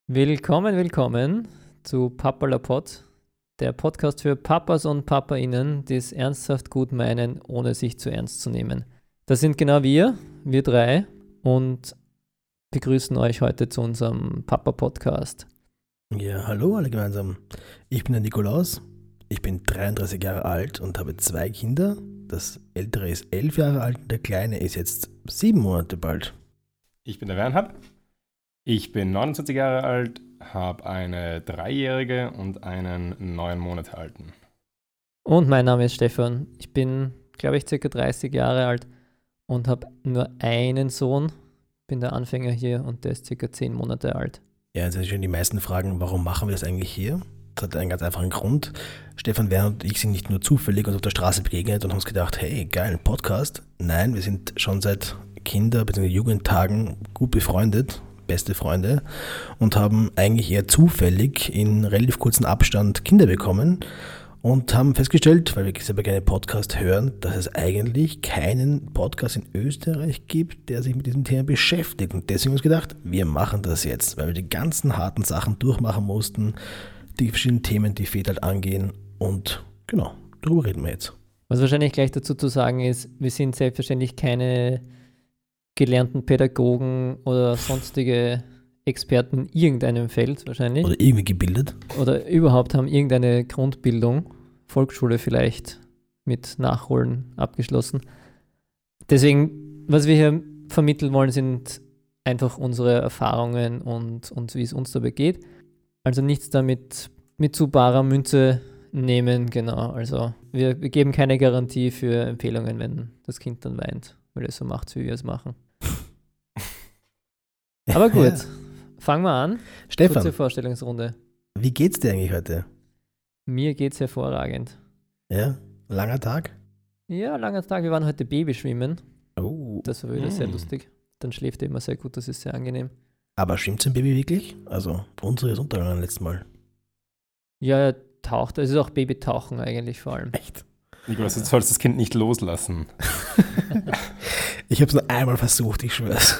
Willkommen zu Papalapod, der Podcast für Papas und PapaInnen, die es ernsthaft gut meinen, ohne sich zu ernst zu nehmen. Das sind genau wir drei, und begrüßen euch heute zu unserem Papa-Podcast. Ja, hallo alle gemeinsam. Ich bin der Nikolaus, ich bin 33 Jahre alt und habe 2 Kinder. Das ältere ist 11 Jahre alt und der kleine ist jetzt 7 Monate bald. Ich bin der Wernhard. Ich bin 29 Jahre alt, habe eine 3-jährige und einen 9 Monate alten. Und mein Name ist Stefan. Ich bin, glaube ich, ca. 30 Jahre alt und habe nur einen Sohn. Bin der Anfänger hier und der ist ca. 10 Monate alt. Ja, jetzt sind schon die meisten fragen, warum machen wir das eigentlich hier? Das hat einen ganz einfachen Grund. Stefan, Wernhard und ich sind nicht nur zufällig uns auf der Straße begegnet und haben uns gedacht, hey, geil, Podcast. Nein, wir sind schon seit Kinder- bzw. Jugendtagen gut befreundet, beste Freunde, und haben eigentlich eher zufällig in relativ kurzem Abstand Kinder bekommen und haben festgestellt, weil wir selber gerne Podcast hören, dass es eigentlich keinen Podcast in Österreich gibt, der sich mit diesem Thema beschäftigt. Und deswegen haben wir uns gedacht, wir machen das jetzt, weil wir die ganzen harten Sachen durchmachen mussten, die verschiedenen Themen, die Väter halt angehen, und genau, darüber reden wir jetzt. Was wahrscheinlich gleich dazu zu sagen ist, wir sind selbstverständlich keine gelernten Pädagogen oder sonstige Experten in irgendeinem Feld wahrscheinlich. Oder irgendwie gebildet. Oder überhaupt haben irgendeine Grundbildung, Volksschule vielleicht mit Nachholen abgeschlossen. Deswegen, was wir hier vermitteln wollen, sind einfach unsere Erfahrungen und wie es uns dabei geht. Also nichts damit mit zu barer Münze nehmen, genau. Also wir geben keine Garantie für Empfehlungen, wenn das Kind dann weint, weil es so macht, wie wir es machen. Aber gut, fangen wir an. Stefan, kurze Vorstellungsrunde. wie geht's dir eigentlich heute? Mir geht's hervorragend. Ja, langer Tag? Ja, langer Tag. Wir waren heute Babyschwimmen. Oh. Das war wieder sehr lustig. Dann schläft er immer sehr gut, das ist sehr angenehm. Aber schwimmt sein Baby wirklich? Also, unsere ist untergegangen letztes Mal. Ja, er taucht. Es ist auch Babytauchen eigentlich vor allem. Echt? Nikolaus, du sollst das Kind nicht loslassen. Ich habe es nur einmal versucht, ich schwör's.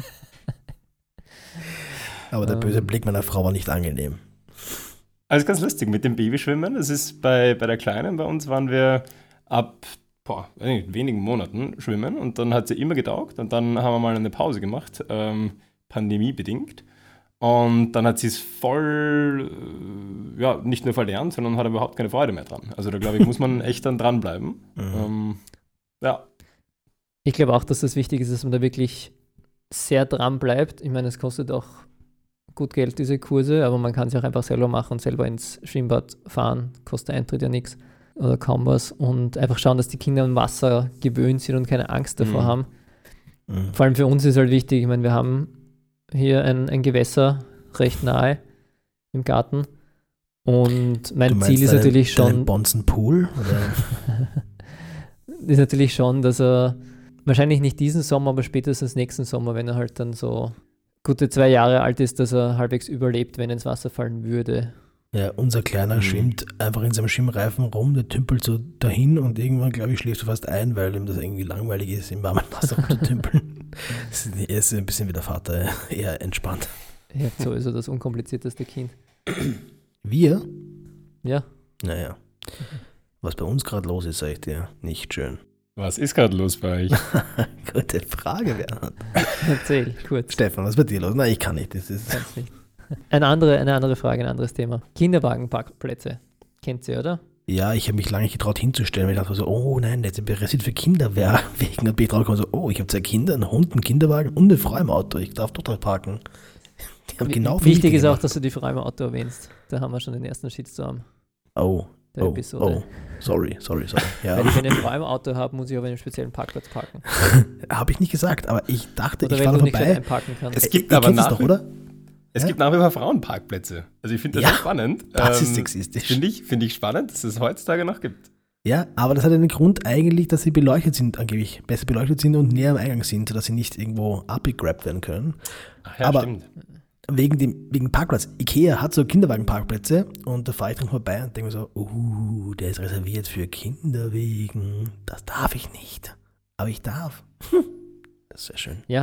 Aber der böse Blick meiner Frau war nicht angenehm. Also ganz lustig mit dem Babyschwimmen. Das ist bei der Kleinen, bei uns waren wir ab wenigen Monaten schwimmen und dann hat sie immer getaugt und dann haben wir mal eine Pause gemacht, pandemiebedingt. Und dann hat sie es voll, nicht nur verlernt, sondern hat überhaupt keine Freude mehr dran. Also da glaube ich, muss man echt dann dranbleiben. Ja. Ich glaube auch, dass das wichtig ist, dass man da wirklich sehr dran bleibt. Ich meine, es kostet auch gut Geld, diese Kurse, aber man kann sie auch einfach selber machen und selber ins Schwimmbad fahren. Kostet Eintritt ja nichts oder kaum was. Und einfach schauen, dass die Kinder am Wasser gewöhnt sind und keine Angst davor haben. Vor allem für uns ist halt wichtig, ich meine, wir haben hier ein Gewässer recht nahe im Garten. Und mein Ziel ist natürlich schon. Bonzen-Pool? Ist natürlich schon, dass er wahrscheinlich nicht diesen Sommer, aber spätestens nächsten Sommer, wenn er halt dann so gute 2 Jahre alt ist, dass er halbwegs überlebt, wenn er ins Wasser fallen würde. Ja, unser Kleiner schwimmt einfach in seinem Schwimmreifen rum, der tümpelt so dahin und irgendwann, glaube ich, schläft er fast ein, weil ihm das irgendwie langweilig ist, im warmen Wasser rumzutümpeln. Er ist ein bisschen wie der Vater, eher entspannt. Ja, so ist er das unkomplizierteste Kind. Wir? Ja. Naja, was bei uns gerade los ist, sage ich dir, nicht schön. Was ist gerade los bei euch? Gute Frage, Bernhard. Erzähl, kurz. Stefan, was ist bei dir los? Nein, ich kann nicht. Das ist Kannst nicht. Eine andere Frage, ein anderes Thema. Kinderwagenparkplätze. Kennt ihr, oder? Ja, ich habe mich lange nicht getraut hinzustellen, weil ich dachte so, oh nein, der ist interessiert für Kinderwegen. Und bin ich drauf gekommen so, oh, ich habe 2 Kinder, einen Hund, einen Kinderwagen und eine Frau im Auto. Ich darf dort parken. Die haben genau wichtig ist auch, dass du die Frau im Auto erwähnst. Da haben wir schon den ersten Shitstorm der Episode. Sorry. Ja. Weil ich eine Frau im Auto habe, muss ich auf einem speziellen Parkplatz parken. Habe ich nicht gesagt, aber ich dachte, oder ich wenn fahre du nicht vorbei. einparken kannst. Es gibt Ihr aber kennt es doch, oder? Es gibt nach wie vor Frauenparkplätze. Also ich finde das Ja, sehr spannend. Das ist sexistisch. Finde ich spannend, dass es heutzutage noch gibt. Ja, aber das hat einen Grund eigentlich, dass sie beleuchtet sind, angeblich besser beleuchtet sind und näher am Eingang sind, sodass sie nicht irgendwo abgegrabt werden können. Ach ja, aber stimmt. wegen Parkplatz. Ikea hat so Kinderwagenparkplätze und da fahre ich dann vorbei und denke mir so, der ist reserviert für Kinderwegen. Das darf ich nicht. Aber ich darf. Das ist sehr schön. Ja,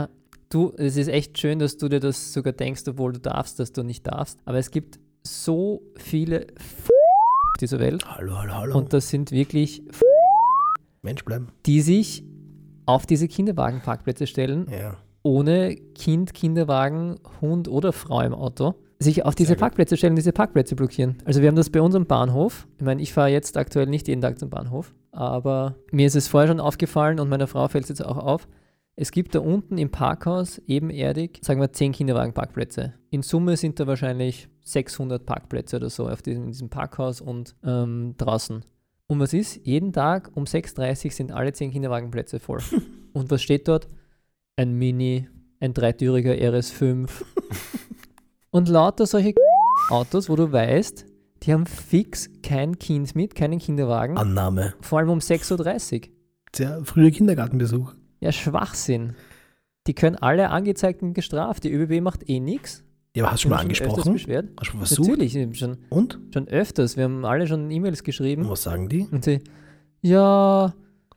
es ist echt schön, dass du dir das sogar denkst, obwohl du darfst, dass du nicht darfst. Aber es gibt so viele auf dieser Welt. Hallo. Und das sind wirklich Mensch bleiben. die sich auf diese Kinderwagenparkplätze stellen, Ja. ohne Kind, Kinderwagen, Hund oder Frau im Auto, sich auf diese Sehr gut. Parkplätze stellen, diese Parkplätze blockieren. Also wir haben das bei uns am Bahnhof. Ich meine, ich fahre jetzt aktuell nicht jeden Tag zum Bahnhof, aber mir ist es vorher schon aufgefallen und meiner Frau fällt es jetzt auch auf. Es gibt da unten im Parkhaus ebenerdig, sagen wir 10 Kinderwagenparkplätze. In Summe sind da wahrscheinlich 600 Parkplätze oder so in diesem Parkhaus und draußen. Und was ist? Jeden Tag um 6:30 Uhr sind alle 10 Kinderwagenplätze voll. Und was steht dort? Ein Mini, ein dreitüriger RS5 und lauter solche Autos, wo du weißt, die haben fix kein Kind mit, keinen Kinderwagen, Annahme. vor allem um 6:30 Uhr. Sehr früher Kindergartenbesuch. Ja, Schwachsinn. Die können alle angezeigt und gestraft. Die ÖBB macht eh nichts. Ja, aber hast du schon mal Öfters angesprochen? beschwert. Hast du schon versucht? Natürlich, Und? schon öfters. Wir haben alle schon E-Mails geschrieben. Und was sagen die? Und sie, ja,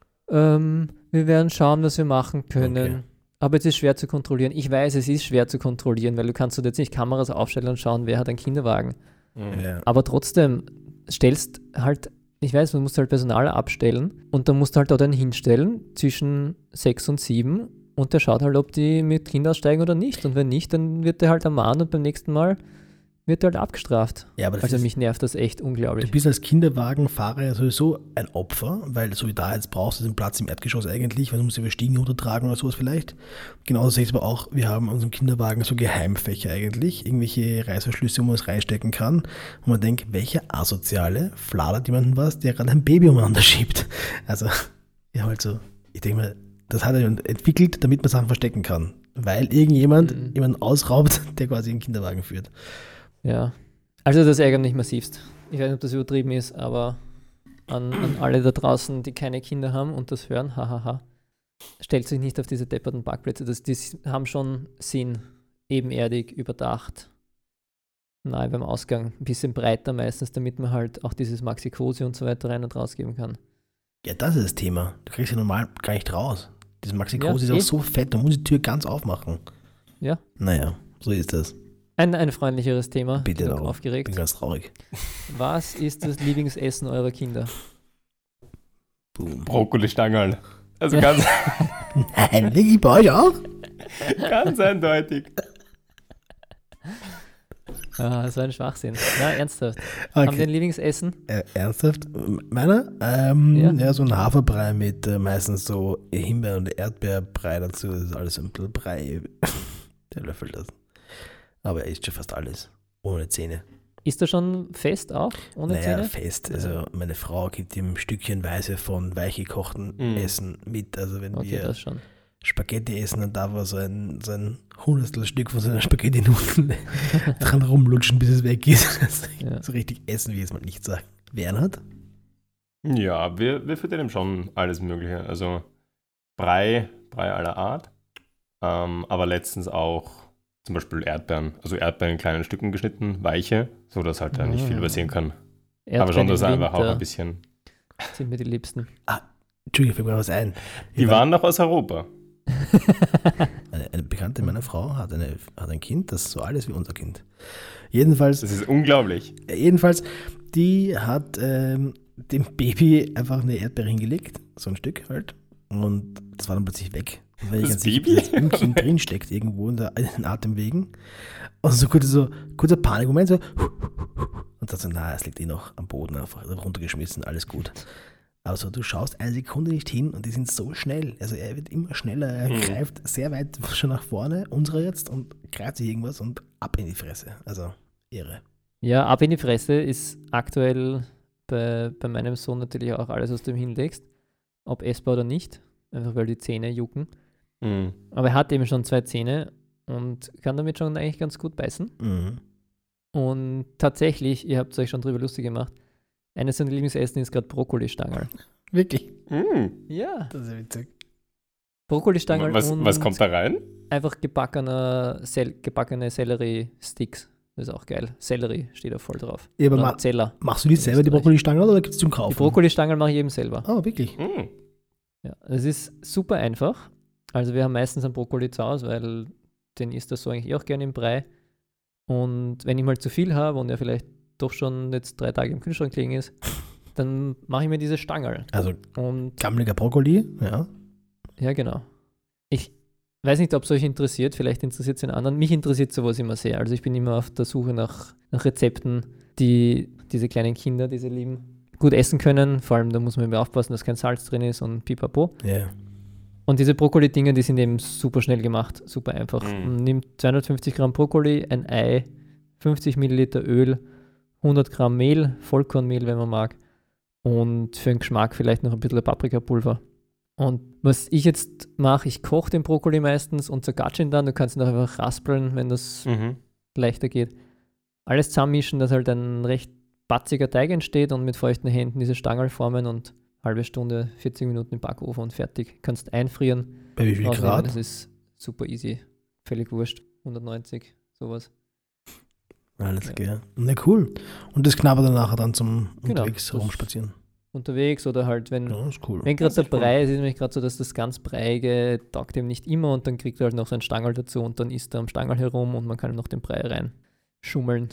wir werden schauen, was wir machen können. Okay. Aber es ist schwer zu kontrollieren. Ich weiß, es ist schwer zu kontrollieren, weil du kannst dort jetzt nicht Kameras aufstellen und schauen, wer hat einen Kinderwagen. Ja. Aber trotzdem stellst halt, ich weiß, man muss halt Personal abstellen und dann musst du halt dort einen hinstellen zwischen 6 und 7 und der schaut halt, ob die mit Kind aussteigen oder nicht. Und wenn nicht, dann wird der halt ermahnt und beim nächsten Mal wird der halt abgestraft. Ja, aber das Also ist, mich nervt das echt du unglaublich. bist als Kinderwagenfahrer ja sowieso ein Opfer, weil so wie da jetzt brauchst du den Platz im Erdgeschoss eigentlich, weil du musst über Stiegen runtertragen oder sowas vielleicht. Genauso sehe ich es aber auch, wir haben in unserem Kinderwagen so Geheimfächer eigentlich, irgendwelche Reißverschlüsse, wo man es reinstecken kann. Und man denkt, welcher Asoziale fladert jemanden was, der gerade ein Baby umeinander schiebt. Also, ja, halt so, ich denke mal, das hat er entwickelt, damit man Sachen verstecken kann. Weil irgendjemand jemanden ausraubt, der quasi einen Kinderwagen führt. Ja, also das ärgert mich massivst. Ich weiß nicht, ob das übertrieben ist, aber an alle da draußen, die keine Kinder haben und das hören, hahaha, stellt sich nicht auf diese depperten Parkplätze. Die haben schon Sinn, ebenerdig, überdacht, nahe beim Ausgang, ein bisschen breiter meistens, damit man halt auch dieses Maxi-Cosi und so weiter rein und rausgeben kann. Ja, das ist das Thema. Du kriegst ja normal gar nicht raus. Dieses Maxi-Cosi Ja, ist auch so fett, da muss die Tür ganz aufmachen. Ja. Naja, so ist das. Ein freundlicheres Thema. Bitte Genug darum. aufgeregt. Bin ganz traurig. Was ist das Lieblingsessen eurer Kinder? Boom. Brokkolistangerl. Also ganz, Nein, wirklich bei euch auch? ganz eindeutig. Ah, so ein Schwachsinn. Na, ernsthaft. Haben die ein Lieblingsessen? Ernsthaft? Meiner? Ja, so ein Haferbrei mit meistens so Himbeer- und Erdbeerbrei dazu. Das ist alles ein bisschen Brei. Der löffelt das. Aber er isst schon fast alles. Ohne Zähne. Ist er schon fest auch? Ohne Naja, Zähne? fest. Also meine Frau gibt ihm stückchenweise von weich gekochten Essen mit. Also wenn Okay, wir das schon. Spaghetti essen, dann darf er so ein Hundertstel Stück von seiner Spaghetti-Nudel dran rumlutschen, bis es weg ist. Ja. So richtig essen, wie es man nicht sagt. Bernhard? Ja, wir füttern ihm schon alles Mögliche. Also Brei aller Art. Aber letztens auch zum Beispiel Erdbeeren. Also Erdbeeren in kleinen Stücken geschnitten, weiche, sodass halt er nicht viel übersehen kann. Aber schon, Erdbeeren dass im er einfach auch Winter ein bisschen. sind mir die Liebsten. Entschuldigung, fällt mir was ein. Die waren noch aus Europa. Eine Bekannte meiner Frau hat ein Kind, das so alt ist wie unser Kind. Jedenfalls, Das ist unglaublich. die hat dem Baby einfach eine Erdbeere hingelegt, so ein Stück halt, und das war dann plötzlich weg. Weil ich Das ganz sicher Baby? bin, dass im Kind drin steckt, irgendwo in den Atemwegen. Und so kurzer Panikmoment, so, und dann so, na, es liegt eh noch am Boden, einfach runtergeschmissen, alles gut. Aber so, du schaust eine Sekunde nicht hin und die sind so schnell. Also er wird immer schneller, er greift sehr weit schon nach vorne, unsere jetzt, und greift sich irgendwas und ab in die Fresse. Also irre. Ja, ab in die Fresse ist aktuell bei meinem Sohn natürlich auch alles, was du ihm hinlegst. Ob essbar oder nicht. Einfach weil die Zähne jucken. Mhm. Aber er hat eben schon 2 Zähne und kann damit schon eigentlich ganz gut beißen. Mhm. Und tatsächlich, ihr habt euch schon drüber lustig gemacht, eines seiner Lieblingsessen ist gerade Brokkolistangerl. Wirklich? Mhm. Ja. Das ist ja witzig. Brokkolistangerl und Was kommt da rein? einfach gebackene Sellerie-Sticks. Das ist auch geil. Sellerie steht da voll drauf. Ja, aber Oder Zeller. machst du die selber, die Österreich. Brokkolistangen, oder gibt es zum Die Kaufen? Brokkolistangerl mache ich eben selber. Oh, wirklich? Mhm. Ja, es ist super einfach. Also wir haben meistens einen Brokkoli zu Hause, weil den isst er so eigentlich auch gerne im Brei. Und wenn ich mal zu viel habe und er vielleicht doch schon jetzt 3 Tage im Kühlschrank liegen ist, dann mache ich mir diese Stangerl. Also Und gammeliger Brokkoli, ja. ja, genau. Ich weiß nicht, ob es euch interessiert, vielleicht interessiert es den anderen. Mich interessiert sowas immer sehr. Also ich bin immer auf der Suche nach Rezepten, die diese kleinen Kinder, diese lieben, gut essen können. Vor allem, da muss man immer aufpassen, dass kein Salz drin ist und pipapo. Ja. Und diese Brokkoli-Dinger, die sind eben super schnell gemacht, super einfach. Man nimmt 250 Gramm Brokkoli, ein Ei, 50 Milliliter Öl, 100 Gramm Mehl, Vollkornmehl, wenn man mag, und für den Geschmack vielleicht noch ein bisschen Paprikapulver. Und was ich jetzt mache, ich koche den Brokkoli meistens und zergatsche ihn dann. Du kannst ihn auch einfach raspeln, wenn das leichter geht. Alles zusammenmischen, dass halt ein recht batziger Teig entsteht und mit feuchten Händen diese Stangerl formen und halbe Stunde, 40 Minuten im Backofen und fertig. Kannst einfrieren. Bei wie viel Grad? Das ist super easy. Völlig wurscht. 190, sowas. Alles klar. Na cool. Und das knabbert dann nachher dann zum Genau, unterwegs rumspazieren. Unterwegs oder halt, wenn Ja, ist cool. gerade der Brei ist, ist nämlich gerade so, dass das ganz Breiige taugt ihm nicht immer und dann kriegt er halt noch so einen Stangerl dazu und dann isst er am Stangerl herum und man kann noch den Brei rein schummeln.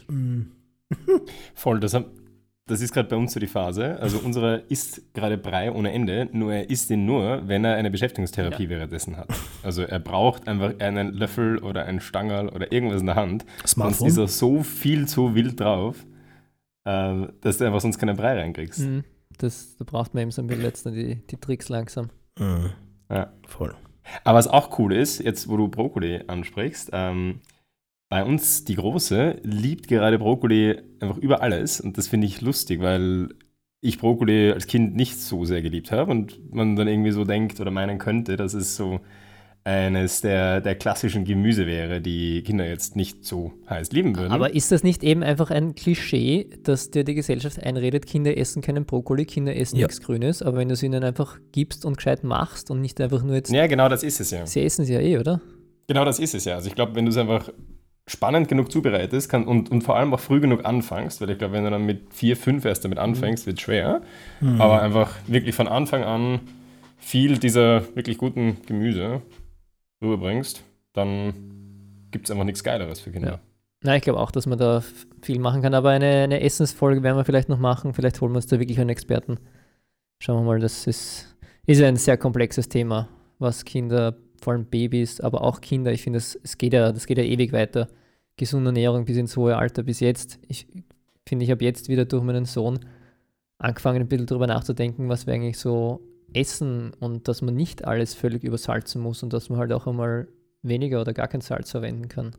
Voll, das ist gerade bei uns so die Phase. Also unserer isst gerade Brei ohne Ende, nur er isst ihn nur, wenn er eine Beschäftigungstherapie währenddessen hat. Also er braucht einfach einen Löffel oder einen Stangerl oder irgendwas in der Hand. Smartphone? Sonst ist er so viel zu wild drauf, dass du einfach sonst keinen Brei reinkriegst. Da braucht man eben so ein bisschen jetzt die Tricks langsam. Ja. Voll. Aber was auch cool ist, jetzt wo du Brokkoli ansprichst, bei uns, die Große, liebt gerade Brokkoli einfach über alles und das finde ich lustig, weil ich Brokkoli als Kind nicht so sehr geliebt habe und man dann irgendwie so denkt oder meinen könnte, dass es so eines der klassischen Gemüse wäre, die Kinder jetzt nicht so heiß lieben würden. Aber ist das nicht eben einfach ein Klischee, dass dir die Gesellschaft einredet, Kinder essen keinen Brokkoli, Kinder essen nichts Grünes, aber wenn du es ihnen einfach gibst und gescheit machst und nicht einfach nur jetzt... Ja, genau, das ist es ja. Sie essen sie ja eh, oder? Genau, das ist es ja. Also ich glaube, wenn du es einfach spannend genug zubereitest und vor allem auch früh genug anfängst, weil ich glaube, wenn du dann mit 4, 5 erst damit anfängst, wird es schwer. Aber einfach wirklich von Anfang an viel dieser wirklich guten Gemüse rüberbringst, dann gibt es einfach nichts Geileres für Kinder. Ja. Na, ich glaube auch, dass man da viel machen kann, aber eine Essensfolge werden wir vielleicht noch machen. Vielleicht holen wir uns da wirklich einen Experten. Schauen wir mal, das ist ein sehr komplexes Thema, was Kinder, vor allem Babys, aber auch Kinder, ich finde, das geht ja ewig weiter. Gesunde Ernährung bis ins hohe Alter, bis jetzt. Ich finde, ich habe jetzt wieder durch meinen Sohn angefangen, ein bisschen darüber nachzudenken, was wir eigentlich so essen und dass man nicht alles völlig übersalzen muss und dass man halt auch einmal weniger oder gar kein Salz verwenden kann.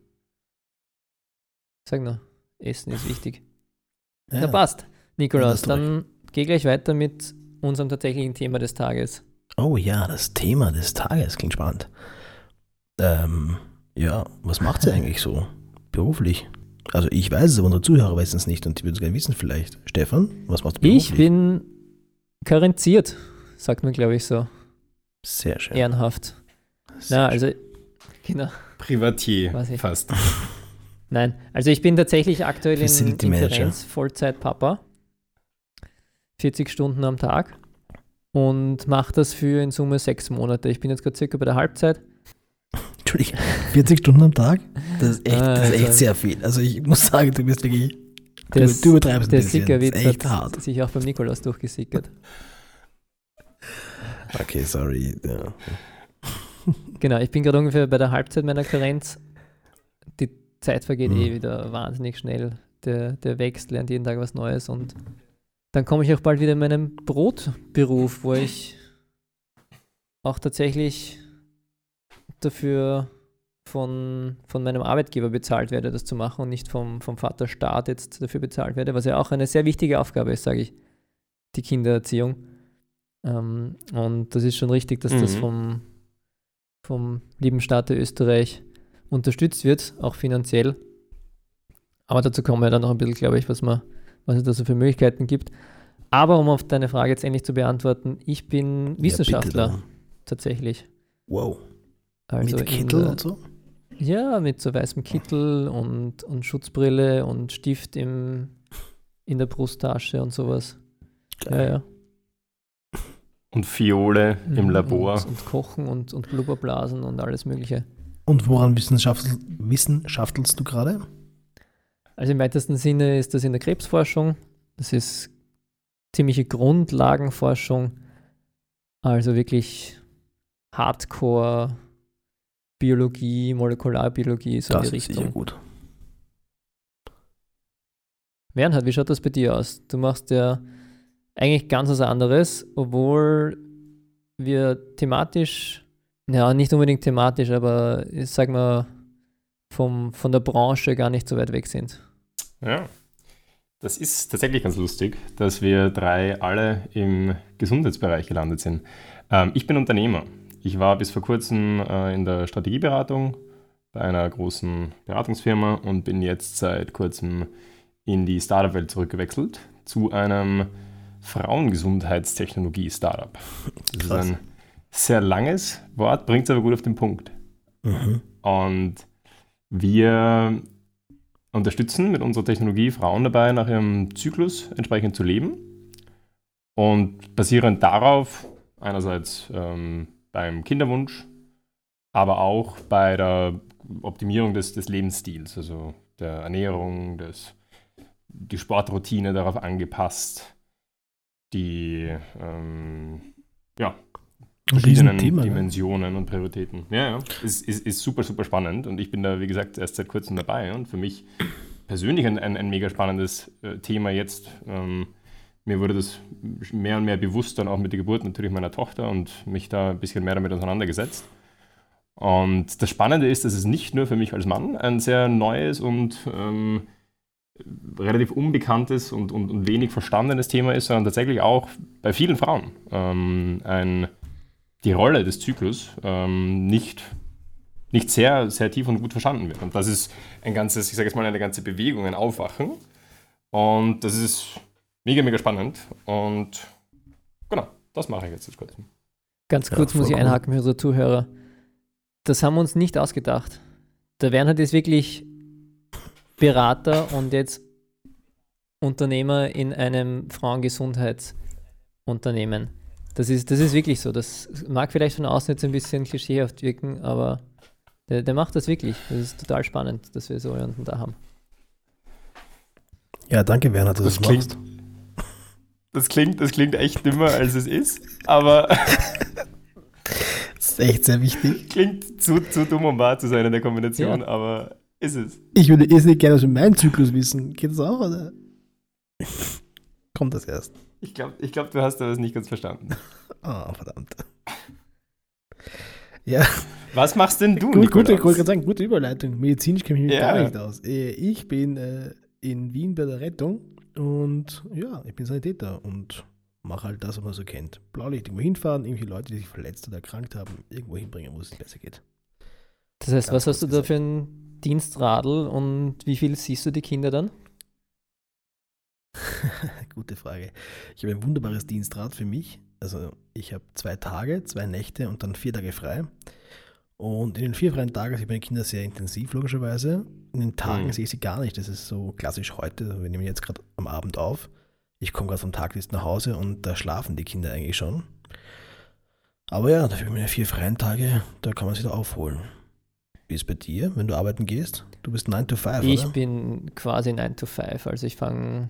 Sag nur, Essen ist wichtig. Ja. Na passt, Nikolaus, Ja, dann geh gleich weiter mit unserem tatsächlichen Thema des Tages. Oh ja, das Thema des Tages klingt spannend. Ja, was macht sie eigentlich so beruflich? Also ich weiß es, aber unsere Zuhörer wissen es nicht und die würden es gerne wissen vielleicht. Stefan, was machst du beruflich? Ich bin karenziert, sagt man, glaube ich, so. Sehr schön. Ehrenhaft. Sehr Also, genau. Privatier Weiß ich. fast. Nein, also ich bin tatsächlich aktuell in Facility Manager. Karenz, Vollzeit-Papa. 40 Stunden am Tag und mache das für in Summe 6 Monate. Ich bin jetzt gerade circa bei der Halbzeit. Entschuldigung, 40 Stunden am Tag? Das ist Also, echt sehr viel. Also ich muss sagen, du bist wirklich, du übertreibst ein der bisschen. Sickerwitz Das ist echt hat hart. sich auch beim Nikolaus durchgesickert. Okay, sorry. Ja. Genau, ich bin gerade ungefähr bei der Halbzeit meiner Karenz. Die Zeit vergeht wieder wahnsinnig schnell. Der wächst, lernt jeden Tag was Neues und dann komme ich auch bald wieder in meinen Brotberuf, wo ich auch tatsächlich dafür von meinem Arbeitgeber bezahlt werde, das zu machen und nicht vom Vaterstaat jetzt dafür bezahlt werde, was ja auch eine sehr wichtige Aufgabe ist, sage ich, die Kindererziehung. Und das ist schon richtig, dass das vom lieben Staat Österreich unterstützt wird, auch finanziell. Aber dazu kommen wir dann noch ein bisschen, glaube ich, was es da so für Möglichkeiten gibt. Aber um auf deine Frage jetzt endlich zu beantworten, ich bin Wissenschaftler, bitte. tatsächlich. Wow. Also Mit Kittel und so? Ja, mit so weißem Kittel und Schutzbrille und Stift in der Brusttasche und sowas. Geil. Ja. Und Fiole im Labor. Und Kochen und Blubberblasen und alles Mögliche. Und woran wissenschaftelst du gerade? Also im weitesten Sinne ist das in der Krebsforschung. Das ist ziemliche Grundlagenforschung. Also wirklich Hardcore Biologie, Molekularbiologie, so in die Das ist Richtung. sicher gut. Bernhard, wie schaut das bei dir aus? Du machst ja eigentlich ganz was anderes, obwohl wir thematisch, ja, nicht unbedingt thematisch, aber ich sag mal, von der Branche gar nicht so weit weg sind. Ja, das ist tatsächlich ganz lustig, dass wir 3 alle im Gesundheitsbereich gelandet sind. Ich bin Unternehmer. Ich war bis vor kurzem in der Strategieberatung bei einer großen Beratungsfirma und bin jetzt seit kurzem in die Startup-Welt zurückgewechselt zu einem Frauengesundheitstechnologie-Startup. Das ist ein sehr langes Wort, bringt es aber gut auf den Punkt. Mhm. Und wir unterstützen mit unserer Technologie Frauen dabei, nach ihrem Zyklus entsprechend zu leben und basierend darauf einerseits beim Kinderwunsch, aber auch bei der Optimierung des Lebensstils, also der Ernährung, die Sportroutine darauf angepasst, die verschiedenen Thema, Dimensionen und Prioritäten. Ja, ist super, super spannend und ich bin da, wie gesagt, erst seit kurzem dabei und für mich persönlich ein mega spannendes Thema jetzt. Mir wurde das mehr und mehr bewusst dann auch mit der Geburt natürlich meiner Tochter und mich da ein bisschen mehr damit auseinandergesetzt. Und das Spannende ist, dass es nicht nur für mich als Mann ein sehr neues und relativ unbekanntes und wenig verstandenes Thema ist, sondern tatsächlich auch bei vielen Frauen die Rolle des Zyklus nicht sehr, sehr tief und gut verstanden wird. Und das ist eine ganze Bewegung, ein Aufwachen. Und das ist mega, mega spannend. Und genau, das mache ich jetzt seit kurzem. Ganz kurz muss ich einhaken für unsere Zuhörer. Das haben wir uns nicht ausgedacht. Der Bernhard ist wirklich Berater und jetzt Unternehmer in einem Frauengesundheitsunternehmen. Das ist wirklich so. Das mag vielleicht von außen jetzt ein bisschen klischeehaft wirken, aber der macht das wirklich. Das ist total spannend, dass wir so jemanden da haben. Ja, danke, Bernhard, dass du das machst. Das klingt echt dümmer, als es ist, aber das ist echt sehr wichtig. Klingt zu dumm, um wahr zu sein in der Kombination, ja. Aber ist es. Ich würde nicht gerne aus meinem Zyklus wissen. Geht das auch, oder? Kommt das erst? Ich glaub, du hast das nicht ganz verstanden. Ah, verdammt. Ja. Was machst denn du, Nikolaus? Ich wollte gerade sagen, gute Überleitung. Medizinisch kenne ich mich Ja. gar nicht aus. Ich bin in Wien bei der Rettung und ja, ich bin Sanitäter und mache halt das, was man so kennt. Blaulicht irgendwo hinfahren, irgendwelche Leute, die sich verletzt oder erkrankt haben, irgendwo hinbringen, wo es besser geht. Das heißt, was hast du da für ein Dienstradl und wie viel siehst du die Kinder dann? Gute Frage. Ich habe ein wunderbares Dienstrad für mich. Also ich habe 2 Tage, 2 Nächte und dann 4 Tage frei. Und in den 4 freien Tagen sehe ich meine Kinder sehr intensiv, logischerweise. In den Tagen sehe ich sie gar nicht. Das ist so klassisch heute. Wir nehmen jetzt gerade am Abend auf. Ich komme gerade vom Tagdienst nach Hause und da schlafen die Kinder eigentlich schon. Aber ja, dafür meine 4 freien Tage, da kann man sich da aufholen. Wie ist es bei dir, wenn du arbeiten gehst? Du bist 9 to 5, oder? Ich bin quasi 9 to 5. Also ich fange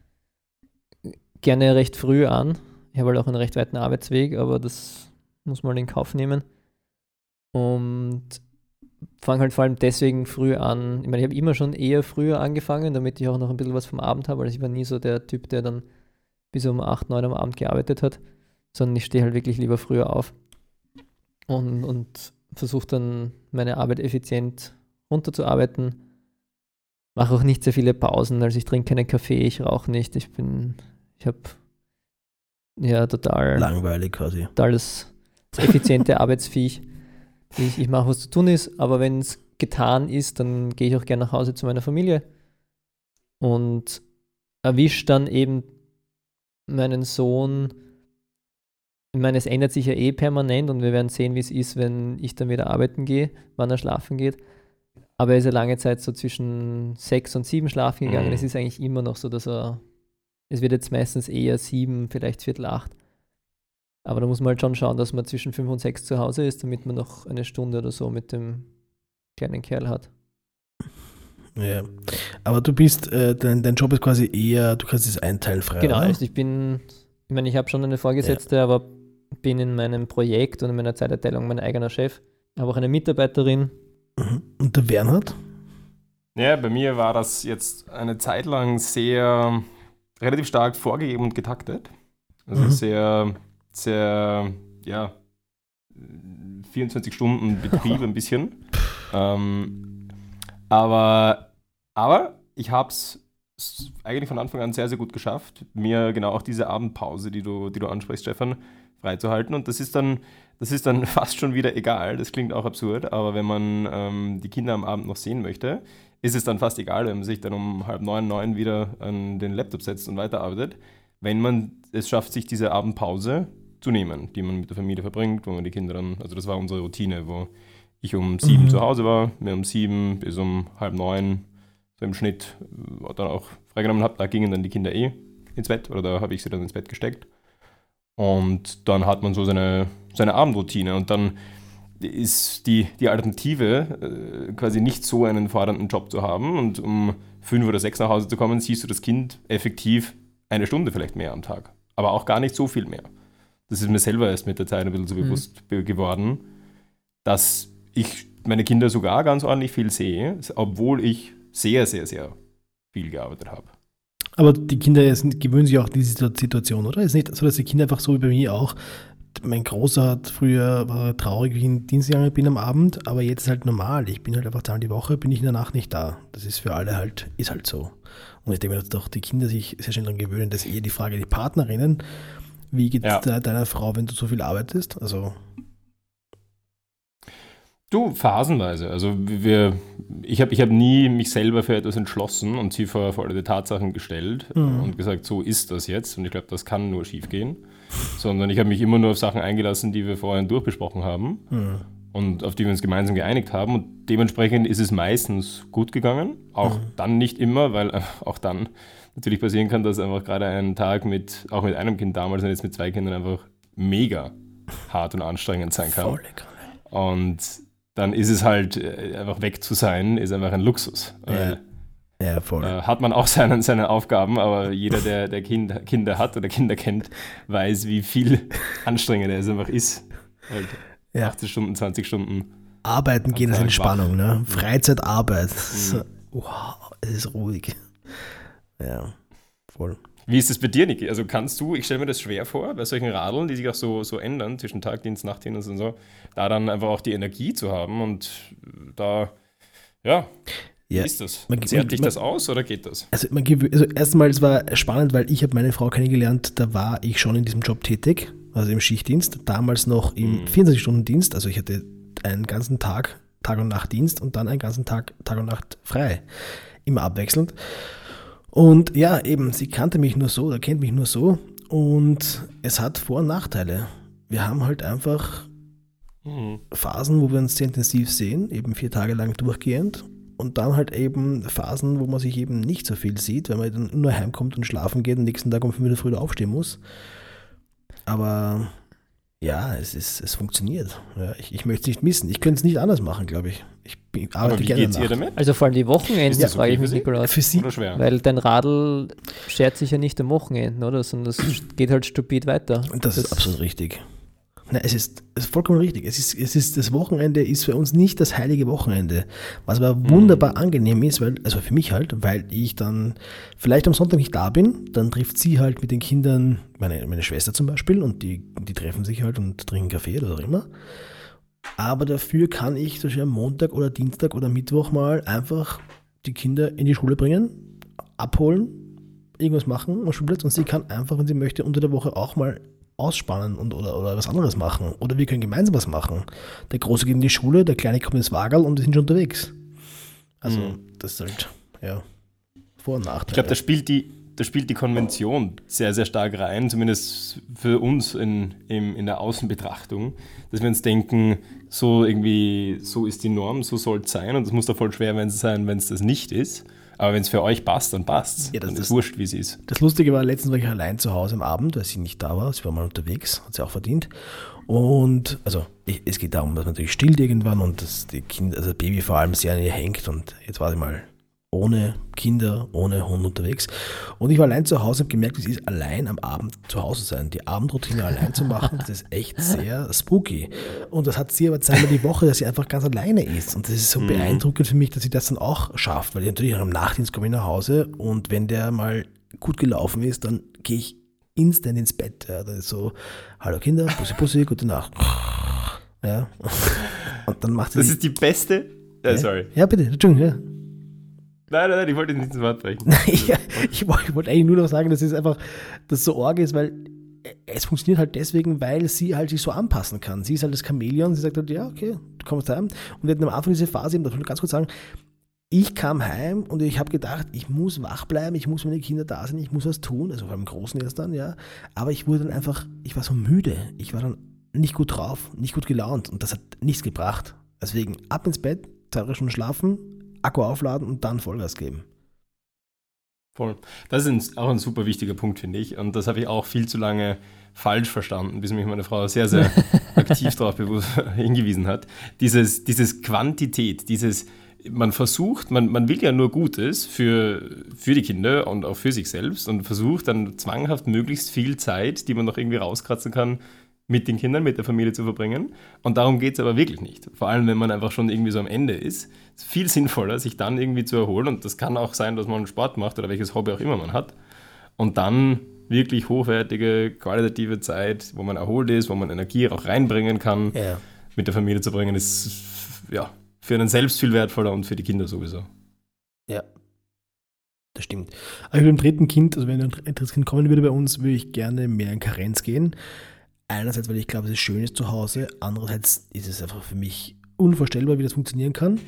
gerne recht früh an. Ich habe halt auch einen recht weiten Arbeitsweg, aber das muss man in Kauf nehmen. Und fange halt vor allem deswegen früh an. Ich meine, ich habe immer schon eher früher angefangen, damit ich auch noch ein bisschen was vom Abend habe. Also ich war nie so der Typ, der dann bis um 8, 9 am Abend gearbeitet hat, sondern ich stehe halt wirklich lieber früher auf und versuche dann meine Arbeit effizient runterzuarbeiten. Mache auch nicht sehr viele Pausen, also ich trinke keinen Kaffee, ich rauche nicht. Ich habe ja total langweilig quasi. Totales effiziente Arbeitsviech. Ich mache, was zu tun ist, aber wenn es getan ist, dann gehe ich auch gerne nach Hause zu meiner Familie und erwische dann eben meinen Sohn. Ich meine, es ändert sich ja eh permanent und wir werden sehen, wie es ist, wenn ich dann wieder arbeiten gehe, wann er schlafen geht. Aber er ist ja lange Zeit so zwischen 6 und 7 schlafen gegangen. Es ist eigentlich immer noch so, dass es wird jetzt meistens eher 7, vielleicht 7:45. Aber da muss man halt schon schauen, dass man zwischen 5 und 6 zu Hause ist, damit man noch eine Stunde oder so mit dem kleinen Kerl hat. Ja. Aber du bist, dein Job ist quasi eher, du kannst es einteilen frei. Genau, oder? also ich habe schon eine Vorgesetzte, aber bin in meinem Projekt und in meiner Zeiterteilung mein eigener Chef. Habe auch eine Mitarbeiterin. Mhm. Und der Bernhard? Ja, bei mir war das jetzt eine Zeit lang relativ stark vorgegeben und getaktet. Also sehr, sehr, 24 Stunden Betrieb ein bisschen. Aber ich habe es eigentlich von Anfang an sehr, sehr gut geschafft, mir genau auch diese Abendpause, die du ansprichst, Stefan, freizuhalten. Und das ist dann fast schon wieder egal. Das klingt auch absurd, aber wenn man die Kinder am Abend noch sehen möchte, ist es dann fast egal, wenn man sich dann um 8:30, 9 wieder an den Laptop setzt und weiterarbeitet, wenn man es schafft, sich diese Abendpause zu nehmen, die man mit der Familie verbringt, wo man die Kinder dann, also das war unsere Routine, wo ich um 7 zu Hause war, mir um 7 bis um 8:30 so im Schnitt dann auch freigenommen habe. Da gingen dann die Kinder ins Bett oder da habe ich sie dann ins Bett gesteckt. Und dann hat man so seine Abendroutine und dann ist die Alternative, quasi nicht so einen fordernden Job zu haben und um 5 oder 6 nach Hause zu kommen, siehst du das Kind effektiv eine Stunde vielleicht mehr am Tag. Aber auch gar nicht so viel mehr. Das ist mir selber erst mit der Zeit ein bisschen so bewusst geworden, dass ich meine Kinder sogar ganz ordentlich viel sehe, obwohl ich sehr, sehr, sehr viel gearbeitet habe. Aber die Kinder gewöhnen sich auch an diese Situation, oder? Es ist nicht so, dass die Kinder einfach so wie bei mir auch, mein Großer war traurig, wie ich in den Dienst gegangen bin am Abend, aber jetzt ist halt normal. Ich bin halt einfach zweimal die Woche, bin ich in der Nacht nicht da. Das ist für alle ist halt so. Und ich denke mir, dass doch die Kinder sich sehr schnell daran gewöhnen. Das ist eher die Frage, die Partnerinnen, wie geht es deiner Frau, wenn du so viel arbeitest? Also Du, phasenweise. Also ich hab nie mich selber für etwas entschlossen und sie vor alle die Tatsachen gestellt und gesagt, so ist das jetzt. Und ich glaube, das kann nur schief gehen. Sondern ich habe mich immer nur auf Sachen eingelassen, die wir vorhin durchbesprochen haben und auf die wir uns gemeinsam geeinigt haben. Und dementsprechend ist es meistens gut gegangen. Auch dann nicht immer, weil auch dann natürlich passieren kann, dass einfach gerade ein Tag auch mit einem Kind damals und jetzt mit 2 Kindern einfach mega hart und anstrengend sein kann. voll lecker. Und dann ist es halt, einfach weg zu sein, ist einfach ein Luxus. Ja, voll. Hat man auch seine Aufgaben, aber jeder, der Kinder hat oder Kinder kennt, weiß, wie viel anstrengender es einfach ist. Halt 18 Stunden, 20 Stunden. Arbeiten gehen ist Entspannung, ne? Freizeitarbeit. Wow, es ist ruhig. Ja, voll. Wie ist es bei dir, Niki? Also ich stelle mir das schwer vor, bei solchen Radeln, die sich auch so ändern zwischen Tagdienst, Nachtdienst und so, da dann einfach auch die Energie zu haben und da, wie ist das? Zehrt dich das aus oder geht das? Also erstmal, es war spannend, weil ich habe meine Frau kennengelernt, da war ich schon in diesem Job tätig, also im Schichtdienst, damals noch im 24-Stunden-Dienst, also ich hatte einen ganzen Tag und Nachtdienst und dann einen ganzen Tag und Nacht frei, immer abwechselnd. Und ja, eben, sie kannte mich nur so, oder kennt mich nur so und es hat Vor- und Nachteile. Wir haben halt einfach Phasen, wo wir uns sehr intensiv sehen, eben 4 Tage lang durchgehend und dann halt eben Phasen, wo man sich eben nicht so viel sieht, weil man dann nur heimkommt und schlafen geht und am nächsten Tag um 5 Uhr früh aufstehen muss. Aber ja, es funktioniert. Ja, ich möchte es nicht missen. Ich könnte es nicht anders machen, glaube ich. Aber wie geht's ihr damit? Also vor allem die Wochenenden, das frage okay ich mich, für Sie? Nikolaus. Für sie, Oder schwer? Weil dein Radl schert sich ja nicht am Wochenenden, oder? Sondern das geht halt stupid weiter. das ist absolut richtig. Nein, es ist vollkommen richtig. Das Wochenende ist für uns nicht das heilige Wochenende. Was aber wunderbar angenehm ist, also für mich halt, weil ich dann vielleicht am Sonntag nicht da bin, dann trifft sie halt mit den Kindern, meine Schwester zum Beispiel, und die treffen sich halt und trinken Kaffee oder was auch immer. Aber dafür kann ich zum Beispiel am Montag oder Dienstag oder Mittwoch mal einfach die Kinder in die Schule bringen, abholen, irgendwas machen am Schulplatz und sie kann einfach, wenn sie möchte, unter der Woche auch mal ausspannen oder was anderes machen. Oder wir können gemeinsam was machen. Der Große geht in die Schule, der Kleine kommt ins Wagel und wir sind schon unterwegs. Also das ist halt, Vor- und Nachteile. Ich glaube, da spielt die Konvention sehr, sehr stark rein, zumindest für uns in der Außenbetrachtung, dass wir uns denken, so ist die Norm, so soll es sein und es muss da voll schwer sein, wenn es das nicht ist. Aber wenn es für euch passt, dann passt es. Ja, dann ist wurscht, wie es ist. Das Lustige war, letztens war ich allein zu Hause am Abend, weil sie nicht da war. Sie war mal unterwegs, hat sie auch verdient. Und also es geht darum, dass man natürlich stillt irgendwann und dass die Kinder, also das Baby vor allem sehr an ihr hängt. Und jetzt war sie mal ohne Kinder, ohne Hund unterwegs. Und ich war allein zu Hause und habe gemerkt, wie es ist, allein am Abend zu Hause sein. Die Abendroutine allein zu machen, das ist echt sehr spooky. Und das hat sie aber zweimal die Woche, dass sie einfach ganz alleine ist. Und das ist so beeindruckend für mich, dass sie das dann auch schafft. Weil ich natürlich am Nachtdienst komme ich nach Hause und wenn der mal gut gelaufen ist, dann gehe ich instant ins Bett. Ja, dann ist so, hallo Kinder, Bussi, Bussi, gute Nacht. Ja. Und dann macht sie das ist die beste... sorry. Ja, bitte, Entschuldigung, ja. Nein, ich wollte nicht ins Wort brechen. Ja, ich wollte eigentlich nur noch sagen, dass es einfach das so arg ist, weil es funktioniert halt deswegen, weil sie halt sich so anpassen kann. Sie ist halt das Chamäleon, sie sagt halt, ja, okay, du kommst heim. Und wir hatten am Anfang diese Phase, das will ich ganz kurz sagen, ich kam heim und ich habe gedacht, ich muss wach bleiben, ich muss, wenn die Kinder da sind, ich muss was tun, also vor allem im Großen erst dann, ja. Aber ich wurde dann einfach, ich war so müde, ich war dann nicht gut drauf, nicht gut gelaunt und das hat nichts gebracht. Deswegen ab ins Bett, 2 Stunden schlafen, Akku aufladen und dann Vollgas geben. Voll. Das ist auch ein super wichtiger Punkt, finde ich. Und das habe ich auch viel zu lange falsch verstanden, bis mich meine Frau sehr, sehr aktiv darauf hingewiesen hat. Dieses Quantität, man versucht, man will ja nur Gutes für die Kinder und auch für sich selbst und versucht dann zwanghaft möglichst viel Zeit, die man noch irgendwie rauskratzen kann, mit den Kindern, mit der Familie zu verbringen. Und darum geht es aber wirklich nicht. Vor allem, wenn man einfach schon irgendwie so am Ende ist. Es ist viel sinnvoller, sich dann irgendwie zu erholen. Und das kann auch sein, dass man Sport macht oder welches Hobby auch immer man hat. Und dann wirklich hochwertige, qualitative Zeit, wo man erholt ist, wo man Energie auch reinbringen kann, mit der Familie zu bringen, ist ja für einen selbst viel wertvoller und für die Kinder sowieso. Ja, das stimmt. Aber mit dem dritten Kind, also wenn ein drittes Kind kommen würde bei uns, würde ich gerne mehr in Karenz gehen. Einerseits, weil ich glaube, es ist schön ist zu Hause. Andererseits ist es einfach für mich unvorstellbar, wie das funktionieren kann.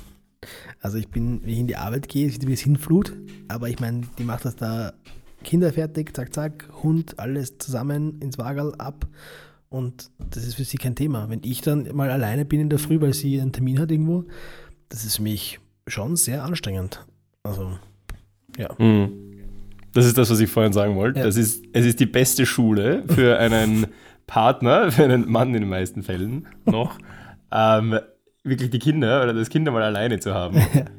Also wenn ich in die Arbeit gehe, sieht wie es Hinflut. Aber ich meine, die macht das da Kinder fertig, zack, zack, Hund, alles zusammen ins Wagerl ab. Und das ist für sie kein Thema. Wenn ich dann mal alleine bin in der Früh, weil sie einen Termin hat irgendwo, das ist für mich schon sehr anstrengend. Also, ja. Das ist das, was ich vorhin sagen wollte. Ja. Es ist die beste Schule für einen Partner, für einen Mann in den meisten Fällen noch, wirklich die Kinder oder das Kind mal alleine zu haben.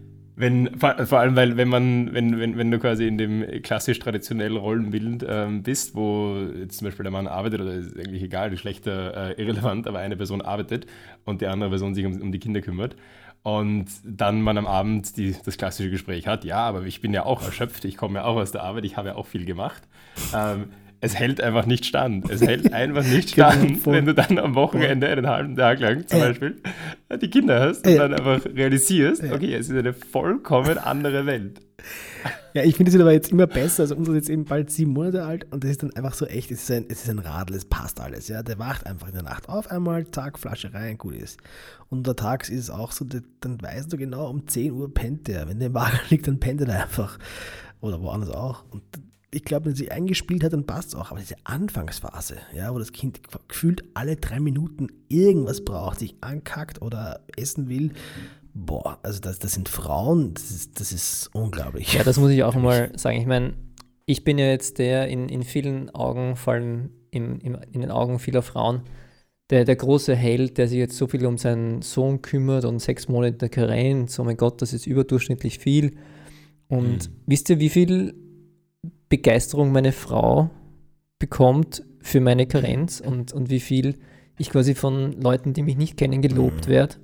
Vor allem, weil wenn du quasi in dem klassisch traditionellen Rollenbild bist, wo jetzt zum Beispiel der Mann arbeitet, oder ist eigentlich egal, Geschlechter irrelevant, aber eine Person arbeitet und die andere Person sich um die Kinder kümmert. Und dann man am Abend das klassische Gespräch hat, ja, aber ich bin ja auch erschöpft, ich komme ja auch aus der Arbeit, ich habe ja auch viel gemacht. Es hält einfach nicht stand. Es hält einfach nicht stand, wenn du dann am Wochenende einen halben Tag lang zum Beispiel die Kinder hast und dann einfach realisierst, okay, es ist eine vollkommen andere Welt. Ja, ich finde es aber jetzt immer besser. Also unser ist jetzt eben bald 7 Monate alt und das ist dann einfach so echt, es ist ein Radl, es passt alles. Ja, der wacht einfach in der Nacht auf einmal, zack, Flasche rein, gut ist. Und untertags ist es auch so, dann weißt du genau, um 10 Uhr pennt der. Wenn der im Wagen liegt, dann pennt er einfach. Oder woanders auch. Und ich glaube, wenn sie eingespielt hat, dann passt es auch. Aber diese Anfangsphase, ja, wo das Kind gefühlt alle 3 Minuten irgendwas braucht, sich ankackt oder essen will, boah, also das sind Frauen, das ist unglaublich. Ja, das muss ich auch mal sagen. Ich meine, ich bin ja jetzt der in vielen Augen, vor allem in den Augen vieler Frauen, der große Held, der sich jetzt so viel um seinen Sohn kümmert und 6 Monate Karenz, oh mein Gott, das ist überdurchschnittlich viel. Und wisst ihr, wie viel Begeisterung meine Frau bekommt für meine Karenz und wie viel ich quasi von Leuten, die mich nicht kennen, gelobt werde?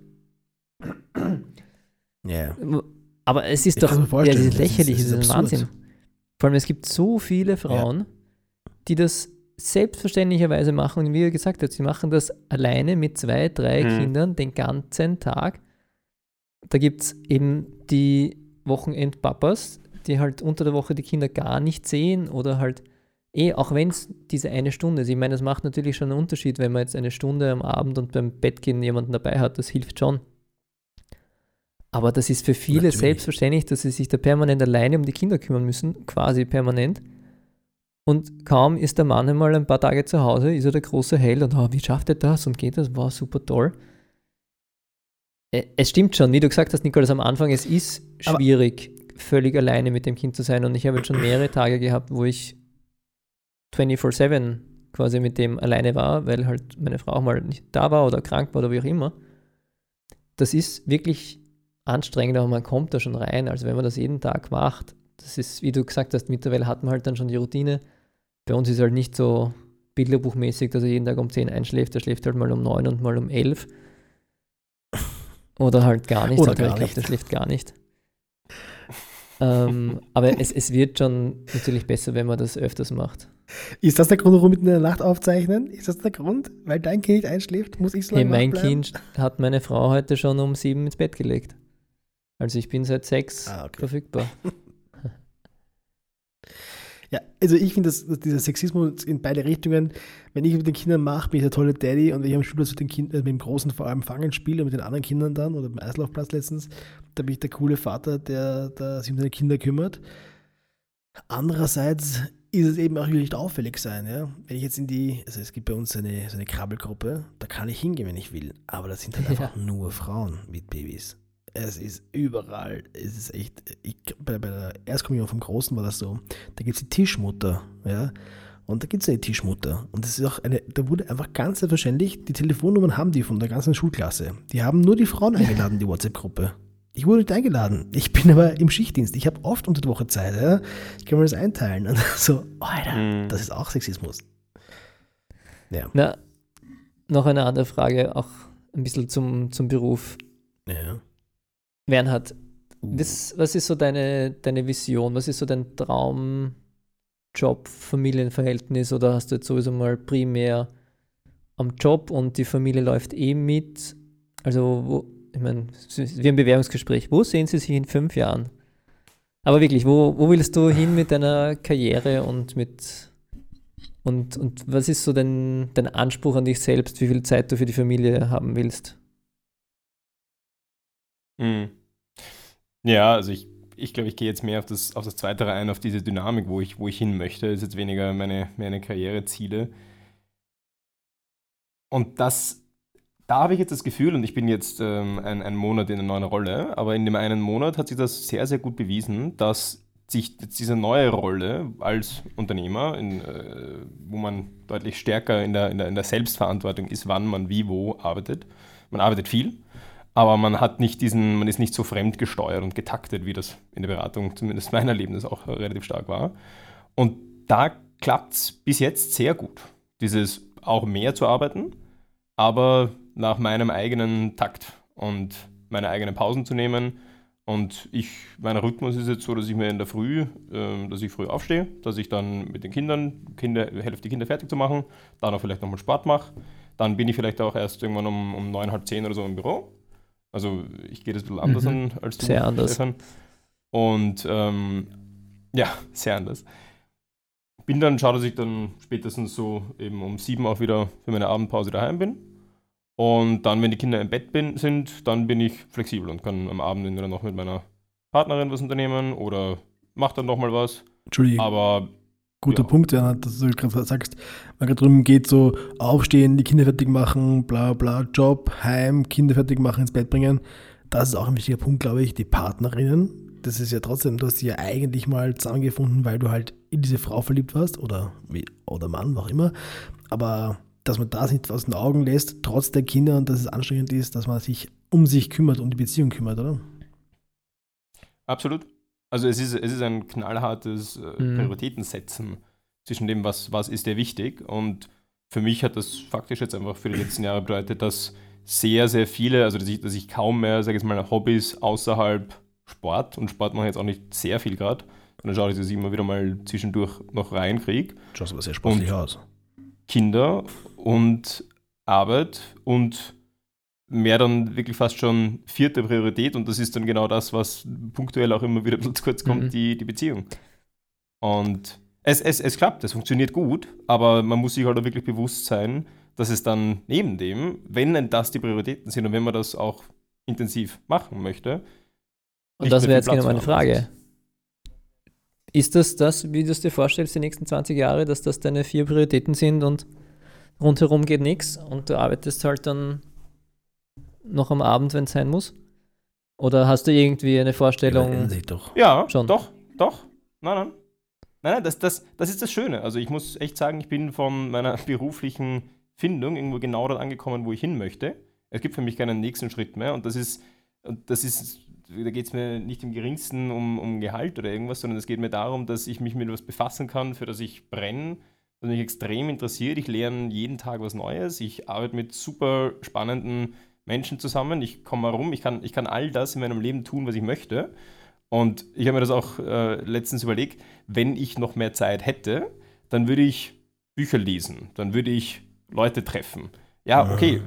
Ja. Aber es ist doch das ist lächerlich, es ist ein Wahnsinn. Vor allem, es gibt so viele Frauen, die das selbstverständlicherweise machen. Und wie ihr gesagt habt, sie machen das alleine mit 2, 3 Kindern den ganzen Tag. Da gibt es eben die Wochenendpapas, die halt unter der Woche die Kinder gar nicht sehen oder halt auch wenn es diese eine Stunde ist. Ich meine, das macht natürlich schon einen Unterschied, wenn man jetzt eine Stunde am Abend und beim Bettgehen jemanden dabei hat, das hilft schon. Aber das ist für viele natürlich selbstverständlich, dass sie sich da permanent alleine um die Kinder kümmern müssen, quasi permanent. Und kaum ist der Mann einmal ein paar Tage zu Hause, ist er der große Held und wie schafft er das und geht das? Wow, super toll. Es stimmt schon, wie du gesagt hast, Nikolaus, am Anfang, es ist schwierig völlig alleine mit dem Kind zu sein. Und ich habe jetzt schon mehrere Tage gehabt, wo ich 24/7 quasi mit dem alleine war, weil halt meine Frau mal nicht da war oder krank war oder wie auch immer. Das ist wirklich anstrengend, aber man kommt da schon rein. Also wenn man das jeden Tag macht, das ist, wie du gesagt hast, mittlerweile hat man halt dann schon die Routine. Bei uns ist halt nicht so bilderbuchmäßig, dass er jeden Tag um 10 einschläft, der schläft halt mal um 9 und mal um 11. Oder halt gar nicht. Oder aber gar ich glaube, nicht. der schläft gar nicht. Aber es wird schon natürlich besser, wenn man das öfters macht. Ist das der Grund, warum wir in der Nacht aufzeichnen? Ist das der Grund? Weil dein Kind einschläft, muss ich so Hey, lange mein wach bleiben? Kind hat meine Frau heute schon um 7 ins Bett gelegt. Also ich bin seit 6 Okay. verfügbar. Ja, also ich finde, dass dieser Sexismus in beide Richtungen, wenn ich mit den Kindern mache, bin ich der tolle Daddy und wenn ich am Schulplatz mit dem Großen vor allem Fangen spiele und mit den anderen Kindern dann oder beim Eislaufplatz letztens, da bin ich der coole Vater, der sich um seine Kinder kümmert. Andererseits ist es eben auch nicht auffällig sein, ja. Wenn ich jetzt also es gibt bei uns so eine Krabbelgruppe, da kann ich hingehen, wenn ich will, aber das sind halt einfach nur Frauen mit Babys. Es ist überall, es ist echt, bei der Erstkommunion vom Großen war das so, da gibt es die Tischmutter, ja, und da gibt es eine Tischmutter und das ist auch da wurde einfach ganz selbstverständlich, die Telefonnummern haben die von der ganzen Schulklasse, die haben nur die Frauen eingeladen, die WhatsApp-Gruppe. Ich wurde nicht eingeladen, ich bin aber im Schichtdienst, ich habe oft unter der Woche Zeit, ja, ich kann mir das einteilen und so, Alter, das ist auch Sexismus. Ja. Na, noch eine andere Frage, auch ein bisschen zum Beruf. Ja. Bernhard, was ist so deine Vision? Was ist so dein Traumjob, Familienverhältnis? Oder hast du jetzt sowieso mal primär am Job und die Familie läuft mit? Also, ich meine, wir haben ein Bewerbungsgespräch. Wo sehen Sie sich in 5 Jahren? Aber wirklich, wo willst du hin mit deiner Karriere und was ist so dein Anspruch an dich selbst, wie viel Zeit du für die Familie haben willst? Ja, also ich glaube, ich gehe jetzt mehr auf das Zweite ein, auf diese Dynamik, wo ich hin möchte. Das ist jetzt weniger meine Karriereziele. Und da habe ich jetzt das Gefühl, und ich bin jetzt einen Monat in einer neuen Rolle, aber in dem einen Monat hat sich das sehr, sehr gut bewiesen, dass sich jetzt diese neue Rolle als Unternehmer, wo man deutlich stärker in der Selbstverantwortung ist, wann man wie wo arbeitet. Man arbeitet viel, aber man ist nicht so fremdgesteuert und getaktet, wie das in der Beratung, zumindest mein Erlebnis, auch relativ stark war. Und da klappt es bis jetzt sehr gut, dieses auch mehr zu arbeiten, aber nach meinem eigenen Takt und meine eigenen Pausen zu nehmen. Und mein Rhythmus ist jetzt so, dass ich mir in der Früh, dass ich früh aufstehe, dass ich dann mit den helfe die Kinder fertig zu machen, dann auch vielleicht nochmal Sport mache. Dann bin ich vielleicht auch erst irgendwann um 9, halb 10 oder so im Büro. Also ich gehe das ein bisschen anders an als du, Sehr anders. Stefan. Und ja, sehr anders. Schaue, dass ich dann spätestens so eben um 7 auch wieder für meine Abendpause daheim bin. Und dann, wenn die Kinder im Bett sind, dann bin ich flexibel und kann am Abend entweder noch mit meiner Partnerin was unternehmen oder mache dann nochmal was. Entschuldigung. Aber Guter ja. Punkt, ja, dass du gerade sagst, wenn gerade drüben geht, so aufstehen, die Kinder fertig machen, bla bla, Job, Heim, Kinder fertig machen, ins Bett bringen. Das ist auch ein wichtiger Punkt, glaube ich, die Partnerinnen. Das ist ja trotzdem, du hast sie ja eigentlich mal zusammengefunden, weil du halt in diese Frau verliebt warst oder Mann, was auch immer. Aber dass man das nicht aus den Augen lässt, trotz der Kinder und dass es anstrengend ist, dass man sich um sich kümmert, um die Beziehung kümmert, oder? Absolut. Also es ist ein knallhartes Prioritätensetzen zwischen dem, was ist dir wichtig. Und für mich hat das faktisch jetzt einfach für die letzten Jahre bedeutet, dass sehr, sehr viele, also dass ich kaum mehr, sage ich mal, Hobbys außerhalb Sport, und Sport mache ich jetzt auch nicht sehr viel gerade, sondern schaue, dass ich immer wieder mal zwischendurch noch reinkriege. Schaut aber sehr sportlich aus. Kinder und Arbeit und mehr dann wirklich fast schon 4. Priorität, und das ist dann genau das, was punktuell auch immer wieder ein bisschen zu kurz kommt, die Beziehung. Und es klappt, es funktioniert gut, aber man muss sich halt auch wirklich bewusst sein, dass es dann neben dem, wenn denn das die Prioritäten sind und wenn man das auch intensiv machen möchte. Und das wäre jetzt genau meine Frage. Ist das, wie du es dir vorstellst, die nächsten 20 Jahre, dass das deine 4 Prioritäten sind und rundherum geht nichts und du arbeitest halt dann noch am Abend, wenn es sein muss? Oder hast du irgendwie eine Die Vorstellung? ändern sich doch. Ja, Schon. doch. Nein. Nein, das ist das Schöne. Also ich muss echt sagen, ich bin von meiner beruflichen Findung irgendwo genau dort angekommen, wo ich hin möchte. Es gibt für mich keinen nächsten Schritt mehr und da geht es mir nicht im geringsten um Gehalt oder irgendwas, sondern es geht mir darum, dass ich mich mit etwas befassen kann, für das ich brenne, das mich extrem interessiert. Ich lerne jeden Tag was Neues. Ich arbeite mit super spannenden Menschen zusammen. Ich komme herum. Ich kann all das in meinem Leben tun, was ich möchte. Und ich habe mir das auch letztens überlegt, wenn ich noch mehr Zeit hätte, dann würde ich Bücher lesen, dann würde ich Leute treffen. Ja, okay,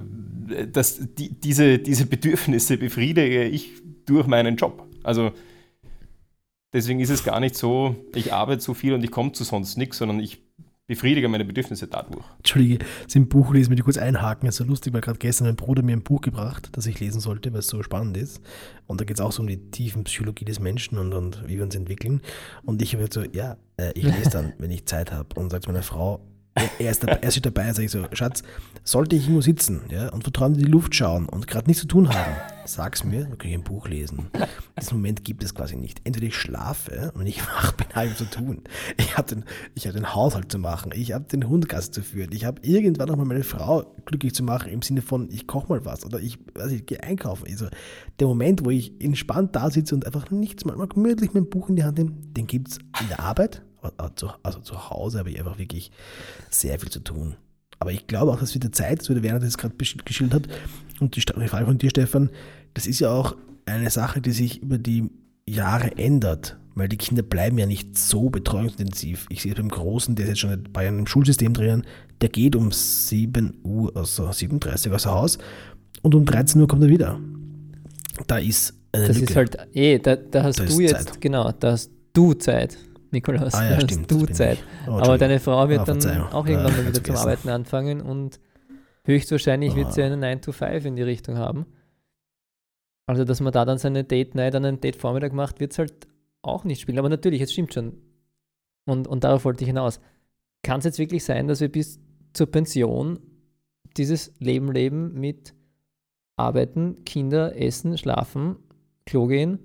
diese Bedürfnisse befriedige ich durch meinen Job. Also deswegen ist es gar nicht so, ich arbeite so viel und ich komme zu sonst nichts, sondern ich befriedige meine Bedürfnisse dadurch. Entschuldige, das im Buch lesen, will ich kurz einhaken. Das ist so lustig, weil gerade gestern mein Bruder mir ein Buch gebracht, das ich lesen sollte, weil es so spannend ist. Und da geht es auch so um die tiefen Psychologie des Menschen und wie wir uns entwickeln. Und ich habe gesagt so, ich lese dann, wenn ich Zeit habe. Und sagt meine Frau, er steht dabei, sage ich so, Schatz, sollte ich irgendwo sitzen, und vertrauen in die Luft schauen und gerade nichts zu tun haben, sag's mir, dann kann ich ein Buch lesen. Diesen Moment gibt es quasi nicht. Entweder ich schlafe und wenn ich wach bin, habe ich zu tun. Ich habe den Haushalt zu machen, ich habe den Hundegassi zu führen, ich habe irgendwann noch mal meine Frau glücklich zu machen, im Sinne von, ich koche mal was oder ich gehe einkaufen. Also der Moment, wo ich entspannt da sitze und einfach nichts, mal gemütlich mein Buch in die Hand nehme, den gibt es in der Arbeit. Also zu Hause habe ich einfach wirklich sehr viel zu tun. Aber ich glaube auch, dass mit der Zeit, so wie der Werner das gerade geschildert hat, und die Frage von dir, Stefan, das ist ja auch eine Sache, die sich über die Jahre ändert, weil die Kinder bleiben ja nicht so betreuungsintensiv. Ich sehe es beim Großen, der ist jetzt schon ein paar Jahre im Schulsystem drin, der geht um 7:30 Uhr aus Haus und um 13 Uhr kommt er wieder. Da ist eine Das Lücke. ist halt, da hast Da du ist jetzt, Zeit. genau, da hast du Zeit, Nikolaus, Ja, da hast stimmt. du das bin Zeit. ich. Aber Entschuldigung. deine Frau wird dann Verzeihung. auch irgendwann mal hab's wieder zum vergessen. Arbeiten anfangen und höchstwahrscheinlich wird sie eine 9-to-5 in die Richtung haben. Also, dass man da dann seine Date-Night an einem Date-Vormittag macht, wird es halt auch nicht spielen. Aber natürlich, es stimmt schon. Und darauf wollte ich hinaus. Kann es jetzt wirklich sein, dass wir bis zur Pension dieses Leben leben mit Arbeiten, Kinder, Essen, Schlafen, Klo gehen?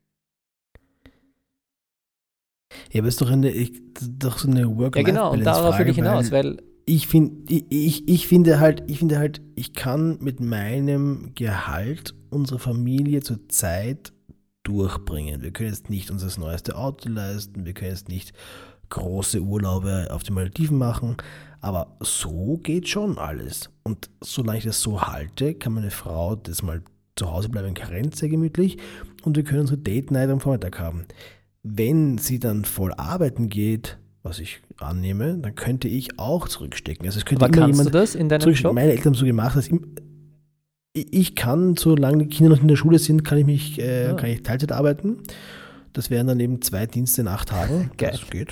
Ja, aber es ist doch so eine Work-Life-Balance-Frage. Ja, genau, und darauf will ich hinaus, weil Ich finde halt, ich kann mit meinem Gehalt unsere Familie zur Zeit durchbringen. Wir können jetzt nicht uns das neueste Auto leisten, wir können jetzt nicht große Urlaube auf den Malediven machen, aber so geht schon alles. Und solange ich das so halte, kann meine Frau das mal zu Hause bleiben in Karenz sehr gemütlich und wir können unsere Date-Night am Vormittag haben. Wenn sie dann voll arbeiten geht, was ich annehme, dann könnte ich auch zurückstecken. Also es könnte aber immer kannst du jemand das in deinem Job? Meine Eltern haben so gemacht, dass ich kann, solange die Kinder noch in der Schule sind, kann ich Teilzeit arbeiten. Das wären dann eben 2 Dienste in 8 Tagen. Geil. Das geht.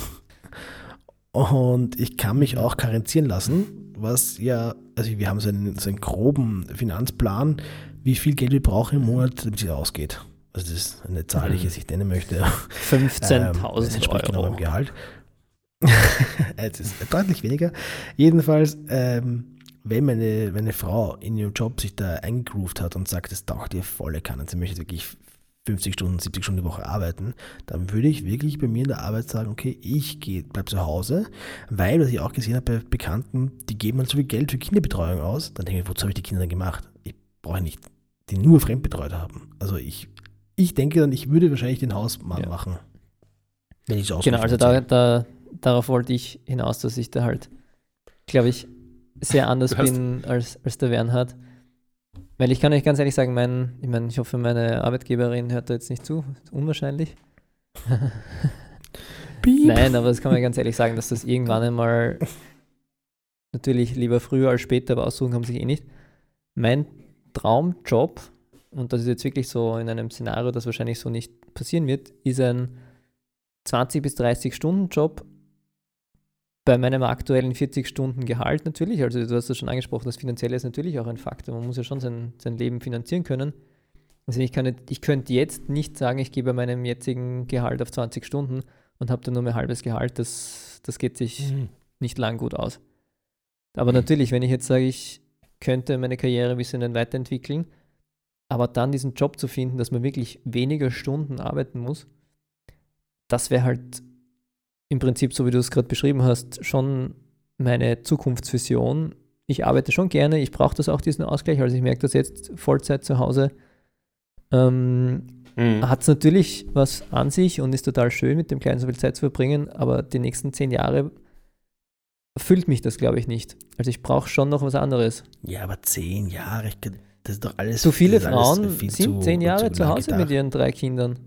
Und ich kann mich auch karenzieren lassen, was ja, also wir haben so einen groben Finanzplan, wie viel Geld wir brauchen im Monat, damit es ausgeht. Also das ist eine Zahl, die ich jetzt nicht nennen möchte. 15.000 das entspricht genau Euro. beim Gehalt. Es ist deutlich weniger. Jedenfalls, wenn meine Frau in ihrem Job sich da eingegroovt hat und sagt, es taucht ihr volle Kanne, sie möchte wirklich 50 Stunden, 70 Stunden die Woche arbeiten, dann würde ich wirklich bei mir in der Arbeit sagen, okay, ich bleib zu Hause, weil, was ich auch gesehen habe bei Bekannten, die geben halt so viel Geld für Kinderbetreuung aus, dann denke ich, wozu habe ich die Kinder dann gemacht? Ich brauche nicht die nur fremdbetreut haben. Also ich denke dann, ich würde wahrscheinlich den Hausmann machen. Wenn ich es Genau, also darauf wollte ich hinaus, dass ich da halt, glaube ich, sehr anders bin als der Bernhard. Weil ich kann euch ganz ehrlich sagen, ich hoffe, meine Arbeitgeberin hört da jetzt nicht zu, ist unwahrscheinlich. Nein, aber das kann man ganz ehrlich sagen, dass das irgendwann einmal, natürlich lieber früher als später, aber aussuchen kann man sich eh nicht. Mein Traumjob, und das ist jetzt wirklich so in einem Szenario, das wahrscheinlich so nicht passieren wird, ist ein 20 bis 30 Stunden Job bei meinem aktuellen 40 Stunden Gehalt natürlich. Also du hast das schon angesprochen, das Finanzielle ist natürlich auch ein Faktor. Man muss ja schon sein Leben finanzieren können. Also ich könnte jetzt nicht sagen, ich gehe bei meinem jetzigen Gehalt auf 20 Stunden und habe dann nur mein halbes Gehalt. Das geht sich nicht lang gut aus. Aber natürlich, wenn ich jetzt sage, ich könnte meine Karriere ein bisschen weiterentwickeln, Aber dann diesen Job zu finden, dass man wirklich weniger Stunden arbeiten muss, das wäre halt im Prinzip, so wie du es gerade beschrieben hast, schon meine Zukunftsvision. Ich arbeite schon gerne, ich brauche das auch, diesen Ausgleich. Also ich merke das jetzt Vollzeit zu Hause. Hat es natürlich was an sich und ist total schön, mit dem Kleinen so viel Zeit zu verbringen, aber die nächsten 10 Jahre erfüllt mich das, glaube ich, nicht. Also ich brauche schon noch was anderes. Ja, aber 10 Jahre, das ist doch alles. So viele das ist alles Frauen viel sind 10 Jahre zu lang Hause gedacht. mit ihren 3 Kindern.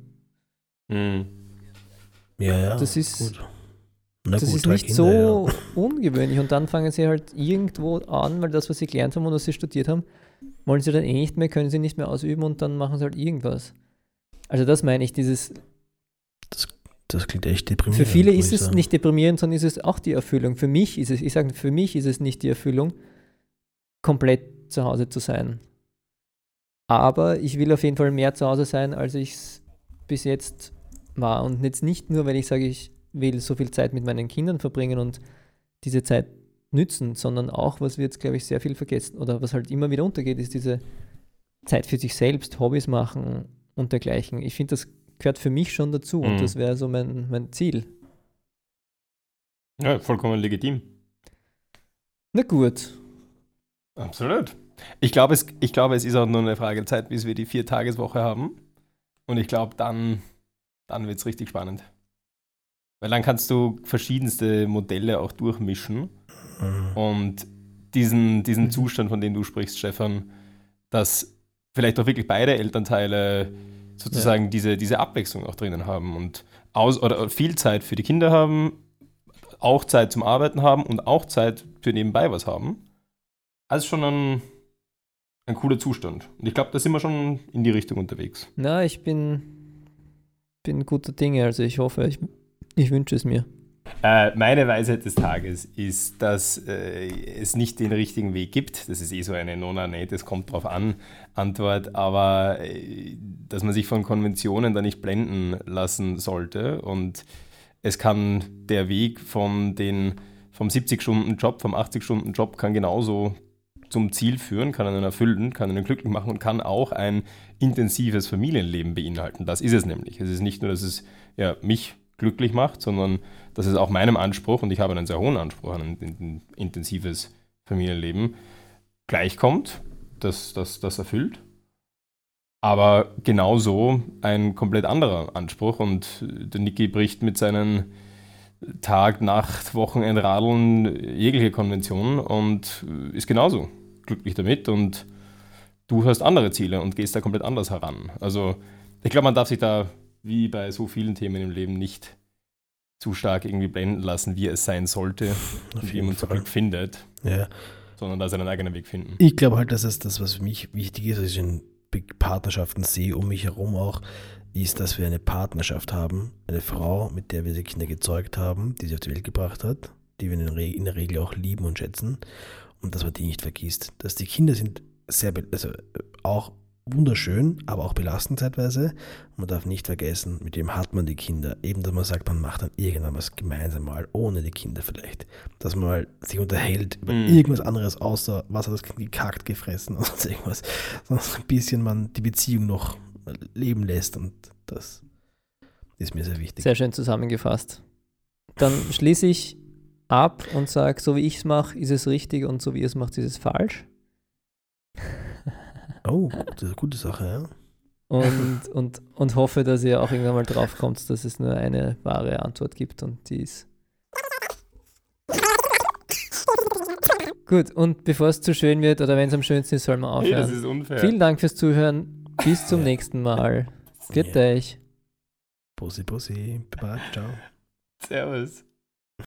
Ja, Das ist, gut. Na das gut, ist 3 nicht Kinder, so ungewöhnlich. Und dann fangen sie halt irgendwo an, weil das, was sie gelernt haben und was sie studiert haben, wollen sie dann eh nicht mehr, können sie nicht mehr ausüben und dann machen sie halt irgendwas. Also das meine ich, dieses... Das klingt echt deprimierend. Für viele muss ist ich es sagen. nicht deprimierend, sondern ist es auch die Erfüllung. Für mich ist es, ich sage, für mich ist es nicht die Erfüllung, komplett zu Hause zu sein. Aber ich will auf jeden Fall mehr zu Hause sein, als ich es bis jetzt war. Und jetzt nicht nur, weil ich sage, ich will so viel Zeit mit meinen Kindern verbringen und diese Zeit nützen, sondern auch, was wir jetzt, glaube ich, sehr viel vergessen oder was halt immer wieder untergeht, ist diese Zeit für sich selbst, Hobbys machen und dergleichen. Ich finde, das gehört für mich schon dazu und das wäre so mein Ziel. Ja, vollkommen legitim. Na gut. Absolut. Ich glaube, es ist auch nur eine Frage der Zeit, bis wir die 4-Tages-Woche haben. Und ich glaube, dann wird es richtig spannend. Weil dann kannst du verschiedenste Modelle auch durchmischen. Und diesen Zustand, von dem du sprichst, Stefan, dass vielleicht auch wirklich beide Elternteile sozusagen diese Abwechslung auch drinnen haben und oder viel Zeit für die Kinder haben, auch Zeit zum Arbeiten haben und auch Zeit für nebenbei was haben. Also schon ein cooler Zustand. Und ich glaube, da sind wir schon in die Richtung unterwegs. Na, ich bin guter Dinge, also ich hoffe, ich wünsche es mir. Meine Weisheit des Tages ist, dass es nicht den richtigen Weg gibt. Das ist so eine das kommt drauf an, Antwort, aber dass man sich von Konventionen da nicht blenden lassen sollte. Und es kann der Weg vom 70-Stunden-Job, vom 80-Stunden-Job kann genauso zum Ziel führen, kann einen erfüllen, kann einen glücklich machen und kann auch ein intensives Familienleben beinhalten. Das ist es nämlich. Es ist nicht nur, dass es mich glücklich macht, sondern dass es auch meinem Anspruch, und ich habe einen sehr hohen Anspruch an ein intensives Familienleben, gleichkommt, dass das erfüllt. Aber genauso ein komplett anderer Anspruch und der Niki bricht mit seinen Tag-Nacht-Wochenendradeln jegliche Konvention und ist genauso glücklich damit und du hast andere Ziele und gehst da komplett anders heran. Also ich glaube, man darf sich da wie bei so vielen Themen im Leben nicht zu stark irgendwie blenden lassen, wie es sein sollte, wie man zu Glück findet, sondern da seinen eigenen Weg finden. Ich glaube halt, dass es das, was für mich wichtig ist, was ich in Partnerschaften sehe, um mich herum auch, ist, dass wir eine Partnerschaft haben, eine Frau, mit der wir diese Kinder gezeugt haben, die sie auf die Welt gebracht hat, die wir in der Regel auch lieben und schätzen und dass man die nicht vergisst. Dass die Kinder sind auch wunderschön, aber auch belastend zeitweise. Man darf nicht vergessen, mit wem hat man die Kinder. Eben, dass man sagt, man macht dann irgendwann was gemeinsam mal, ohne die Kinder vielleicht. Dass man mal sich unterhält über irgendwas anderes, außer was hat das Kind gekackt, gefressen oder sonst irgendwas. Sondern ein bisschen man die Beziehung noch leben lässt und das ist mir sehr wichtig. Sehr schön zusammengefasst. Dann schließe ich ab und sage, so wie ich es mache, ist es richtig und so wie ihr es macht, ist es falsch. Oh, das ist eine gute Sache, ja. Und hoffe, dass ihr auch irgendwann mal drauf kommt, dass es nur eine wahre Antwort gibt und die ist. Gut, und bevor es zu schön wird oder wenn es am schönsten ist, soll man aufhören. Das ist unfair. Vielen Dank fürs Zuhören. Bis zum nächsten Mal. Viert euch. Bussi, Bussi. Bye, ciao. Servus.